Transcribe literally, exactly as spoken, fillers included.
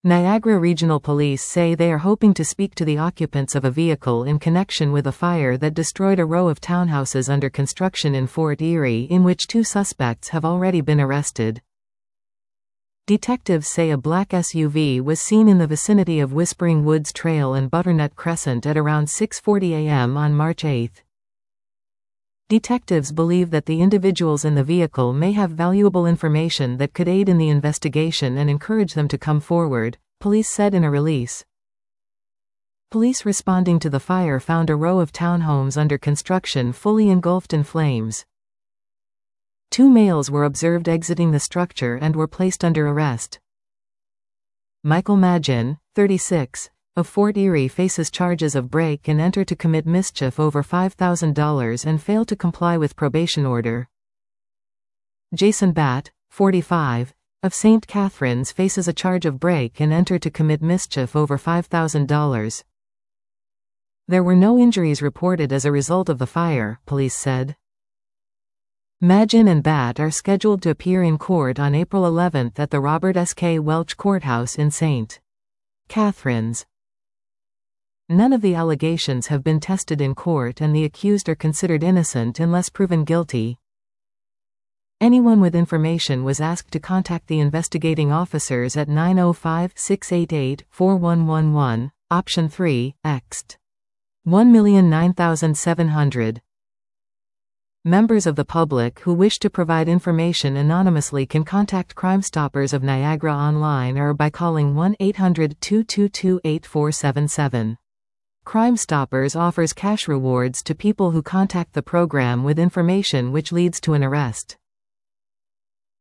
Niagara Regional Police say they are hoping to speak to the occupants of a vehicle in connection with a fire that destroyed a row of townhouses under construction in Fort Erie, in which two suspects have already been arrested. Detectives say a black S U V was seen in the vicinity of Whispering Woods Trail and Butternut Crescent at around six forty a m on March eighth. Detectives believe that the individuals in the vehicle may have valuable information that could aid in the investigation and encourage them to come forward, police said in a release. Police responding to the fire found a row of townhomes under construction fully engulfed in flames. Two males were observed exiting the structure and were placed under arrest. Michael Magin, thirty-six, of Fort Erie faces charges of break and enter to commit mischief over five thousand dollars and fail to comply with probation order. Jason Batt, forty-five, of Saint Catharines faces a charge of break and enter to commit mischief over five thousand dollars. There were no injuries reported as a result of the fire, police said. Magin and Batt are scheduled to appear in court on April eleventh at the Robert S K Welch Courthouse in Saint Catharines. None of the allegations have been tested in court and the accused are considered innocent unless proven guilty. Anyone with information was asked to contact the investigating officers at nine oh five, six eight eight, four one one one, option three, ext. one million nine thousand seven hundred. Members of the public who wish to provide information anonymously can contact Crime Stoppers of Niagara online or by calling one eight hundred, two two two, eight four seven seven. Crime Stoppers offers cash rewards to people who contact the program with information which leads to an arrest.